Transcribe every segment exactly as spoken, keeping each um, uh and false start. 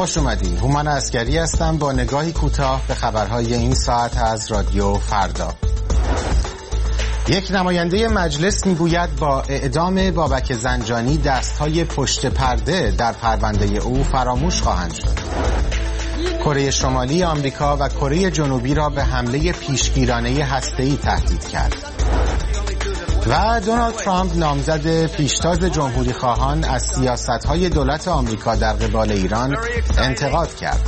خوش اومدین. هومن عسگری هستم با نگاهی کوتاه به خبرهای این ساعت از رادیو فردا. یک نماینده مجلس میگوید با اعدام بابک زنجانی دستهای پشت پرده در پرونده او فراموش خواهند شد. کره شمالی آمریکا و کره جنوبی را به حمله پیشگیرانه هسته‌ای تهدید کرد. و دونالد ترامپ نامزد پیشتاز جمهوری خواهان از سیاست‌های دولت آمریکا در قبال ایران انتقاد کرد.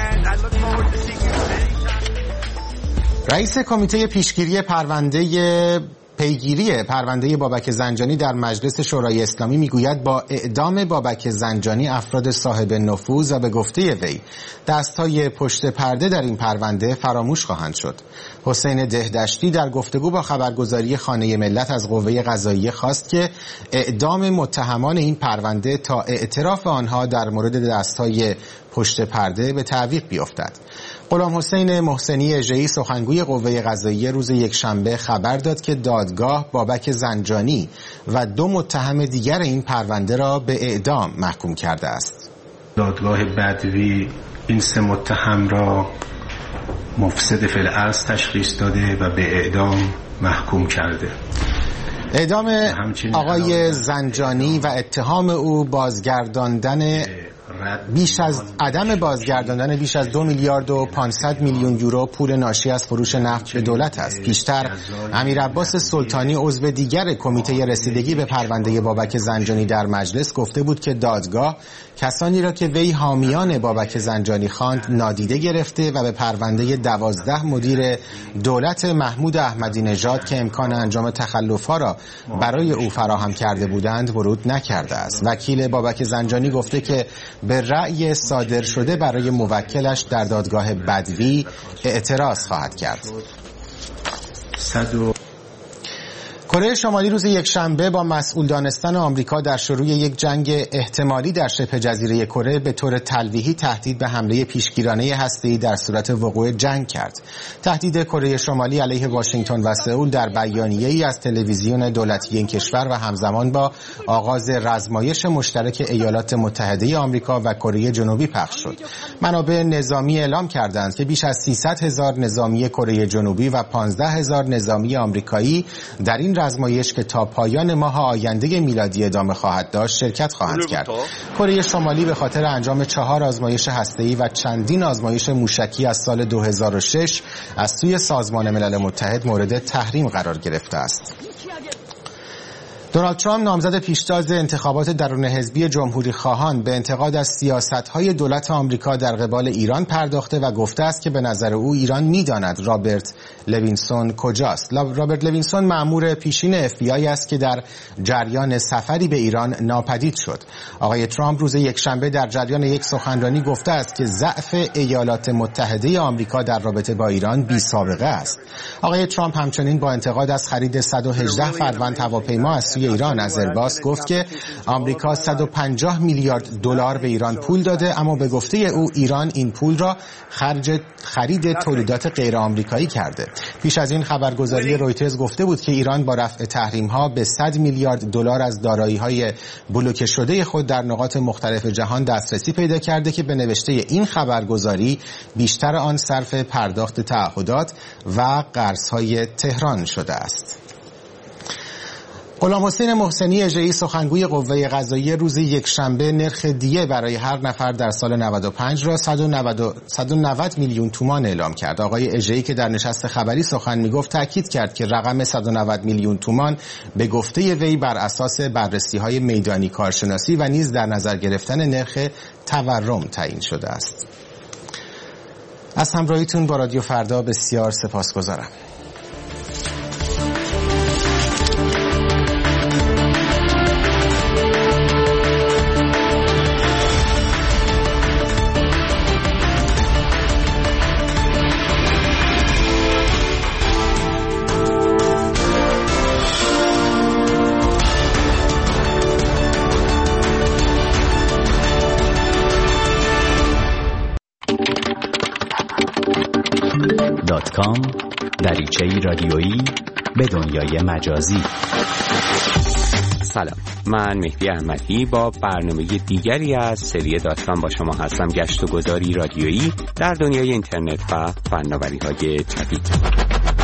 رئیس کمیته پیشگیری پرونده پیگیری پرونده بابک زنجانی در مجلس شورای اسلامی میگوید با اعدام بابک زنجانی افراد صاحب نفوذ و به گفته وی دستهای پشت پرده در این پرونده فراموش خواهند شد. حسین دهدشتی در گفتگو با خبرگزاری خانه ملت از قوه قضاییه خواست که اعدام متهمان این پرونده تا اعتراف آنها در مورد دستهای پشت پرده به تعویق بیفتد. غلام حسین محسنی اژه‌ای سخنگوی قوه قضاییه روز یکشنبه خبر داد که دادگاه بابک زنجانی و دو متهم دیگر این پرونده را به اعدام محکوم کرده است. دادگاه بدوی این سه متهم را مفسد فی الاصل تشخیص داده و به اعدام محکوم کرده. اعدام آقای زنجانی و اتهام او بازگرداندن بیش از عدم بازگرداندن بیش از دو میلیارد و پانصد میلیون یورو پول ناشی از فروش نفت به دولت است. پیشتر امیر عباس سلطانی عضو دیگر کمیته رسیدگی به پرونده بابک زنجانی در مجلس گفته بود که دادگاه کسانی را که وی حامیان بابک زنجانی خواند نادیده گرفته و به پرونده دوازده مدیر دولت محمود احمدی نژاد که امکان انجام تخلف‌ها را برای او فراهم کرده بودند ورود نکرده است. وکیل بابک زنجانی گفته که به رأی صادر شده برای موکلش در دادگاه بدوی اعتراض خواهد کرد. کره شمالی روز یکشنبه با مسئول دانستن آمریکا در شروع یک جنگ احتمالی در شبه جزیره کره به طور تلویحی تهدید به حمله پیشگیرانه هسته‌ای در صورت وقوع جنگ کرد. تهدید کره شمالی علیه واشنگتن و سئول در بیانیه‌ای از تلویزیون دولتی این کشور و همزمان با آغاز رزمایش مشترک ایالات متحده آمریکا و کره جنوبی پخش شد. منابع نظامی اعلام کردند که بیش از سیصد هزار نظامی کره جنوبی و پانزده هزار نظامی آمریکایی در این رزمایش که تا پایان ماه آینده میلادی ادامه خواهد داشت شرکت خواهند کرد. کره شمالی به خاطر انجام چهار آزمایش هسته‌ای و چندین آزمایش موشکی از سال دو هزار و شش از سوی سازمان ملل متحد مورد تحریم قرار گرفته است. دونالد ترامپ نامزد پیشتاز انتخابات درون حزبی جمهوری خواهان به انتقاد از سیاست‌های دولت آمریکا در قبال ایران پرداخته و گفته است که به نظر او ایران می‌داند رابرت لوینسون کجاست. رابرت لوینسون مأمور پیشین اف بی آی است که در جریان سفری به ایران ناپدید شد. آقای ترامپ روز یکشنبه در جریان یک سخنرانی گفته است که ضعف ایالات متحده آمریکا در رابطه با ایران بی‌سابقه است. آقای ترامپ همچنین با انتقاد از خرید صد و هجده فروند هواپیما از سوی ایران از ایرباس گفت که آمریکا صد و پنجاه میلیارد دلار به ایران پول داده، اما به گفته او ایران این پول را خرج خرید تولیدات غیر آمریکایی کرده. پیش از این خبرگزاری رویترز گفته بود که ایران با رفع تحریم‌ها به صد میلیارد دلار از دارایی‌های بلوکه شده خود در نقاط مختلف جهان دسترسی پیدا کرده که به نوشته این خبرگزاری بیشتر آن صرف پرداخت تعهدات و قرض‌های تهران شده است. غلام حسین محسنی اژه‌ای سخنگوی قوه قضاییه روز یکشنبه نرخ دیه برای هر نفر در سال نود و پنج را صد و نود میلیون تومان اعلام کرد. آقای اژه‌ای که در نشست خبری سخن میگفت تاکید کرد که رقم صد و نود میلیون تومان به گفته وی بر اساس بررسی‌های میدانی کارشناسی و نیز در نظر گرفتن نرخ تورم تعیین شده است. از همراهیتون با رادیو فردا بسیار سپاسگزارم. دات کام دریچه‌ای رادیویی به دنیای مجازی. سلام، من مهدی احمدی با برنامه دیگری از سری داستان با شما هستم. گشت و گذاری رادیویی در دنیای اینترنت و فناوری‌های جدید.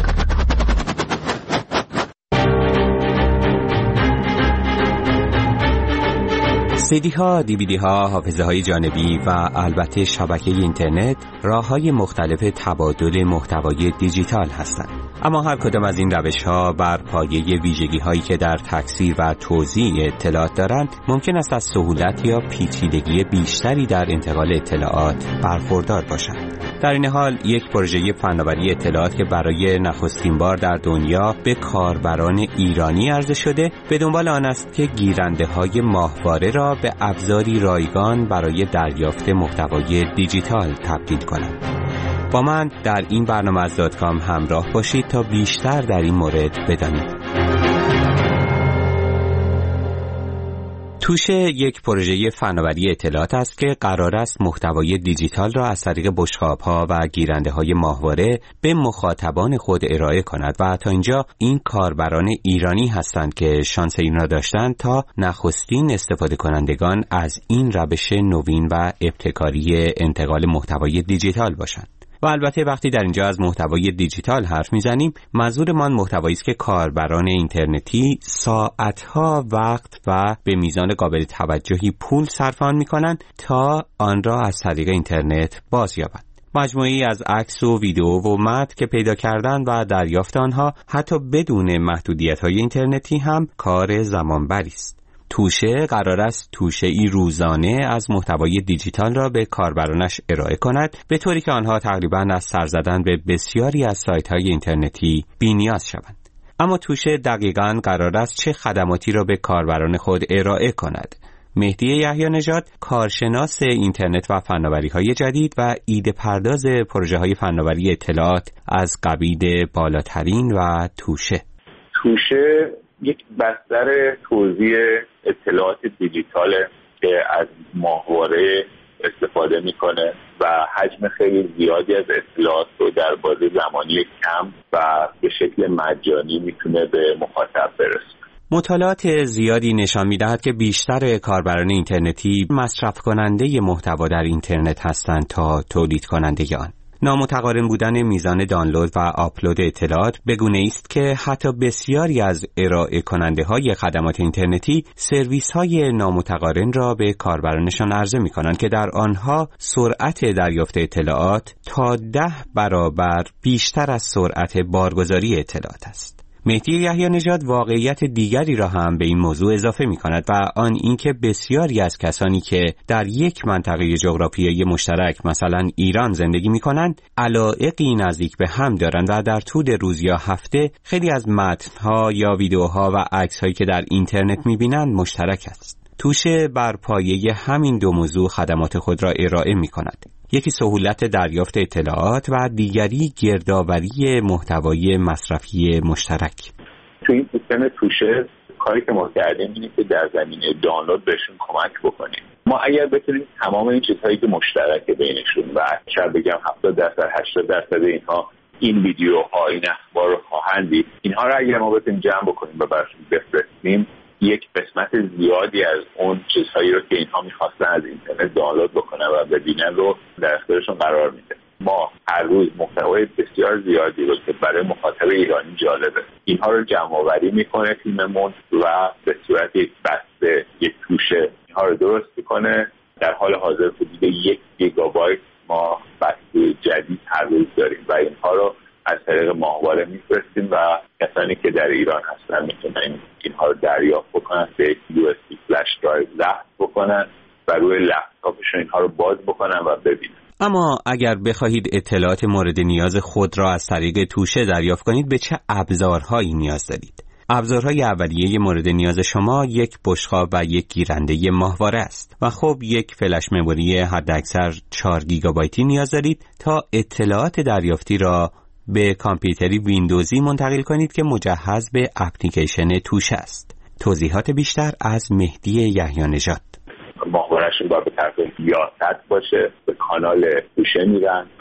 سیدی ها، دیویدی ها، حافظه های جانبی و البته شبکه اینترنت راه‌های مختلف تبادل محتوای دیجیتال هستند. اما هر کدام از این روش ها بر پایه ویژگی هایی که در تکثیر و توزیع اطلاعات دارند ممکن است از سهولت یا پیچیدگی بیشتری در انتقال اطلاعات برخوردار باشند. در این حال یک پروژه فناوری اطلاعات که برای نخستین بار در دنیا به کاربران ایرانی عرضه شده به دنبال آن است که گیرنده های ماهواره را به ابزاری رایگان برای دریافت محتوای دیجیتال تبدیل کنند. با من در این برنامه از دات کام همراه باشید تا بیشتر در این مورد بدانید. توشه یک پروژه فناوری اطلاعات است که قرار است محتوای دیجیتال را از طریق بشقاب‌ها و گیرنده‌های ماهواره به مخاطبان خود ارائه کند و تا اینجا این کاربران ایرانی هستند که شانس این را داشتند تا نخستین استفاده کنندگان از این روش نوین و ابتکاری انتقال محتوای دیجیتال باشند. و البته وقتی در اینجا از محتوای دیجیتال حرف میزنیم منظورمان محتوایی است که کاربران اینترنتی ساعتها وقت و به میزان قابل توجهی پول صرف آن میکنند تا آن را از طریق اینترنت بازیابند. مجموعی از عکس و ویدیو و متن که پیدا کردن و دریافت آنها حتی بدون محدودیت‌های اینترنتی هم کار زمانبری است. توشه قرار است توشه‌ای روزانه از محتوای دیجیتال را به کاربرانش ارائه کند به طوری که آنها تقریباً از سر زدن به بسیاری از سایت‌های اینترنتی بی‌نیاز شوند. اما توشه دقیقاً قرار است چه خدماتی را به کاربران خود ارائه کند؟ مهدی یحیی‌نژاد، کارشناس اینترنت و فناوری‌های جدید و ایده پرداز پروژه‌های فناوری اطلاعات از قبیل بالاترین و توشه. توشه یک بستر توزیع اطلاعات دیجیتال که از ماهواره استفاده میکنه و حجم خیلی زیادی از اطلاعات رو در بازه زمانی کم و به شکل مجانی میتونه به مخاطب برسونه. مطالعات زیادی نشان می‌دهد که بیشتر کاربران اینترنتی مصرف کننده محتوا در اینترنت هستند تا تولید کننده آن. نامتقارن بودن میزان دانلود و آپلود اطلاعات به گونه‌ای است که حتی بسیاری از ارائه کننده های خدمات اینترنتی سرویس های نامتقارن را به کاربرانشان عرضه می کنند که در آنها سرعت دریافت اطلاعات تا ده برابر بیشتر از سرعت بارگذاری اطلاعات است. مهدی یحیی‌نژاد واقعیت دیگری را هم به این موضوع اضافه می کند و آن اینکه بسیاری از کسانی که در یک منطقه جغرافیایی مشترک مثلا ایران زندگی می کنند علایقی نزدیک به هم دارند و در طول روز یا هفته خیلی از متن‌ها یا ویدیوها و عکس‌هایی که در اینترنت می بینند مشترک است. توشه بر پایه همین دو موضوع خدمات خود را ارائه می کند. یکی سهولت دریافت اطلاعات و دیگری گردآوری محتوای مصرفی مشترک. تو این سیستم توشه کاری که ما کردیم اینه که در زمینه دانلود بهشون کمک بکنیم. ما اگر بتونیم تمام این چیزهایی که مشترکه بینشون و شاید بگم هفتاد درصد هشتاد درصد اینها این ویدیوها این اخبار رو خواهند دید، اینها رو اگر ما بتونیم جمع بکنیم و براشون بفرستیم یک قسمت زیادی از اون چیزهایی رو که اینها می‌خواستن از اینترنت دانلود بکنن و ببینن رو در اختیارشون قرار میده. ما هر روز محتوای بسیار زیادی رو که برای مخاطب ایرانی جالبه اینها رو جمع آوری میکنه تیممون و به صورت یک بسته یک توشه اینها رو درست میکنه. در حال حاضر حدود یک گیگابایت ما بسته جدید هر روز داریم و اینها رو از طریق ماهواره میفرستیم و کسانی که در ایران هستن میتونن اینها رو دریافت بکنن، به یو اس بی فلش درایو ضبط بکنن و روی لپتاپشون اینها رو باز بکنن و ببینن. اما اگر بخواهید اطلاعات مورد نیاز خود را از طریق توشه دریافت کنید به چه ابزارهایی نیاز دارید؟ ابزارهای اولیه مورد نیاز شما یک بشقاب و یک گیرنده ماهواره است و خب یک فلش مموری حداکثر چهار گیگابایتی نیاز دارید تا اطلاعات دریافتی را به کامپیوتری ویندوزی منتقل کنید که مجهز به اپلیکیشن توشه است. توضیحات بیشتر از مهدی یحیی‌نژاد. ماهواره‌شون باید به طرف یاست باشه، به کانال توشه میرن،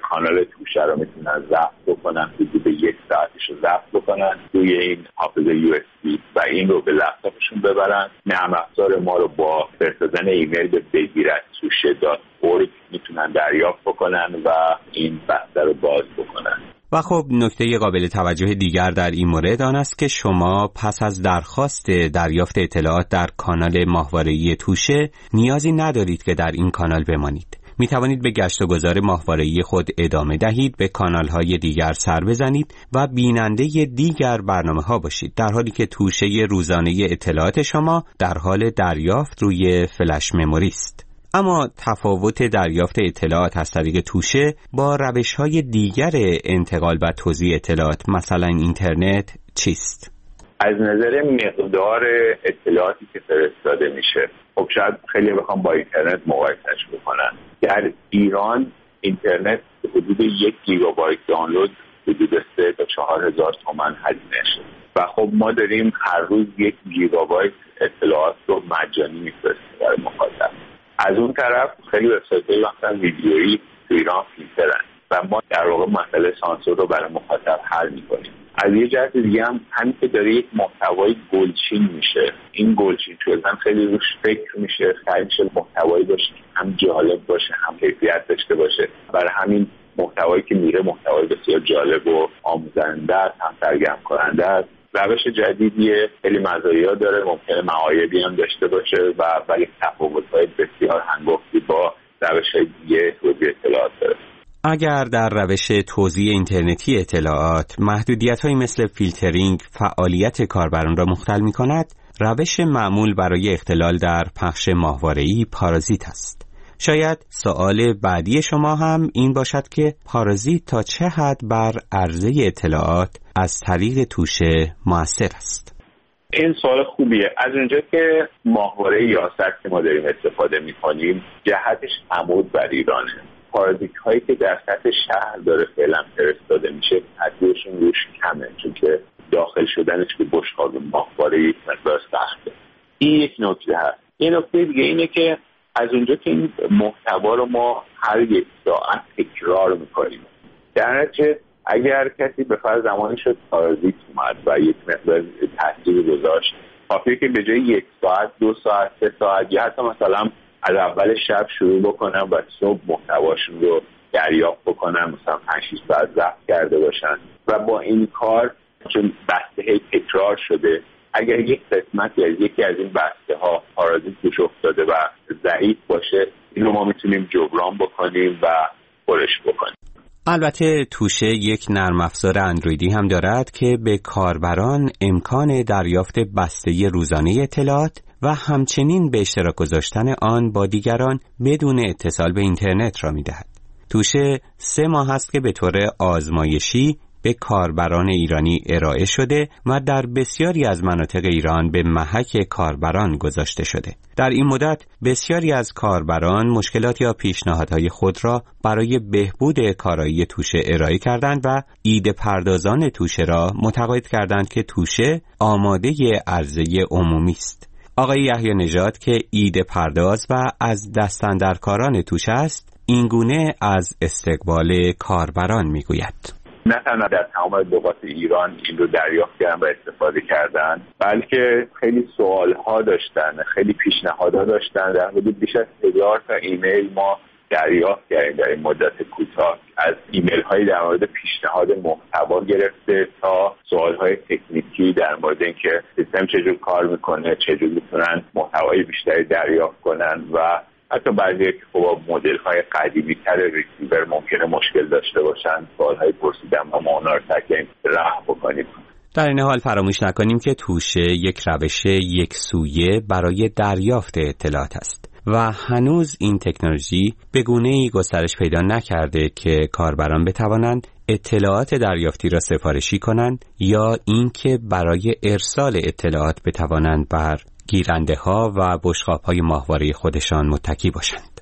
کانال توشه رو میتونن ضبط بکنن، حدود یک ساعتش رو ضبط بکنن روی این حافظه یو اس بی و این رو به لپتاپشون ببرن. نرم افزار ما رو با فرستادن ایمیل به بگیرد توشه دات اورگ میتونن دریافت بکنن و این بسته رو باز بکنن. و خب نکته قابل توجه دیگر در این مورد آن است که شما پس از درخواست دریافت اطلاعات در کانال ماهواره‌ای توشه نیازی ندارید که در این کانال بمانید. می توانید به گشت و گذار ماهواره‌ای خود ادامه دهید، به کانال‌های دیگر سر بزنید و بیننده دیگر برنامه‌ها باشید، در حالی که توشه روزانه اطلاعات شما در حال دریافت روی فلش مموری است. اما تفاوت دریافت اطلاعات از طریق توشه با روش‌های دیگر انتقال و توزیع اطلاعات مثلا اینترنت چیست؟ از نظر مقدار اطلاعاتی که فرستاده میشه، خب شاید خیلی بخوام با اینترنت مقایسهش بکنن. در ایران اینترنت حدود یک گیگابایت دانلود حدود سه تا چهار هزار تومان هزینه شده و خب ما داریم هر روز یک گیگابایت اطلاعات رو مجانی میفرستیم برای مخاطب. از اون طرف خیلی وبسایت‌های مثلا ویدیویی تو ایران فیلترن و ما در واقع مسئله سانسور رو برای مخاطب حل می‌کنیم. از یه جهت دیگه هم همین که داره یک محتوای گلچین میشه، این گلچین شدن خیلی روش فکر میشه، سعی میشه محتوایی باشه که هم جالب باشه هم کیفیت داشته باشه. برای همین محتوایی که میره محتوای بسیار جالب و آموزنده است، هم سرگرم کننده است. روش جدیدیه، خیلی مزایا داره، ممکنه معایبی هم داشته باشه و ولی تفاوت‌های بسیار هنگفتی با روش‌های دیگه توزیع اطلاعات داره. اگر در روش توزیع اینترنتی اطلاعات محدودیت‌هایی مثل فیلترینگ فعالیت کاربران را مختل می‌کند، روش معمول برای اختلال در پخش ماهواره‌ای پارازیت است. شاید سوال بعدی شما هم این باشد که پارازیت تا چه حد بر عرضه اطلاعات از طریق توشه مؤثر است؟ این سوال خوبیه. از اونجا که ماهواره یاست که ما داریم استفاده می‌کنیم جهتش عمود بر ایرانه. پارازیت هایی که در سطح شهر داره فعلا فرستاده میشه تاثیرشون روش کمه، چون که داخل شدنش به بشقاب ماهواره یک مقدار سخته. این یک نکته هست. یه نکته دیگه اینه که از اونجا که این محتوا رو ما هر یک ساعت تکرار میکنیم، در نتیجه اگر کسی به فرض زمانی شد پارازیت اومد و یک مقدار تاثیر گذاشت، کافیه که به جای یک ساعت دو ساعت سه ساعت یا حتی مثلا از اول شب شروع بکنن و صبح محتواشون رو دریافت بکنن، مثلا پنج شش ساعت ضبط کرده باشن و با این کار چون بسته تکرار شده اگر یک قسمتی از یکی از این بسته ها پارازیت توش افتاده و ضعیف باشه، اینو ما میتونیم جبران بکنیم و پرش بکنیم. البته توشه یک نرم افزار اندرویدی هم دارد که به کاربران امکان دریافت بسته روزانه اطلاعات و همچنین به اشتراک گذاشتن آن با دیگران بدون اتصال به اینترنت را می‌دهد. توشه سه ماه است که به طور آزمایشی به کاربران ایرانی ارائه شده و در بسیاری از مناطق ایران به محک کاربران گذاشته شده. در این مدت بسیاری از کاربران مشکلات یا پیشنهادهای خود را برای بهبود کارایی توشه ارائه کردند و ایده پردازان توشه را متقاعد کردند که توشه آماده عرضه عمومی است. آقای یحیی نژاد که ایده پرداز و از دستاندرکاران توشه است، اینگونه از استقبال کاربران میگوید. نه تنها در تمام لغات ایران این رو دریافت کردن و استفاده کردن، بلکه خیلی سوالها داشتن، خیلی پیشنهادها داشتن. در حدود بیش از هزار تا ایمیل ما دریافت کردیم در این مدت کوتاه، از ایمیل هایی در مورد پیشنهاد محتوا گرفته تا سوال های تکنیکی در مورد اینکه سیستم چجور کار میکنه، چجور میتونن محتوای بیشتری دریافت کنن و حتی بعضی که خب مدل های قدیمی تر ریسیور ممکنه مشکل داشته باشن، سوال های پرسیدن و ما اونا رو سعی رفع بکنیم. در این حال فراموش نکنیم که توشه یک روش یک سویه برای دریافت اطلاعات است و هنوز این تکنولوژی به گونه‌ای گسترش پیدا نکرده که کاربران بتوانند اطلاعات دریافتی را سفارشی کنند یا اینکه برای ارسال اطلاعات بتوانند بر گیرنده ها و بشقاب های ماهواره خودشان متکی باشند.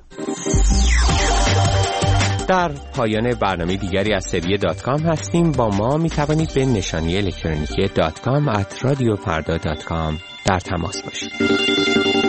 در پایان برنامه دیگری از سری دات کام هستیم. با ما می توانید به نشانی الکترونیکی دات کام ات رادیو فردا دات کام در تماس باشید.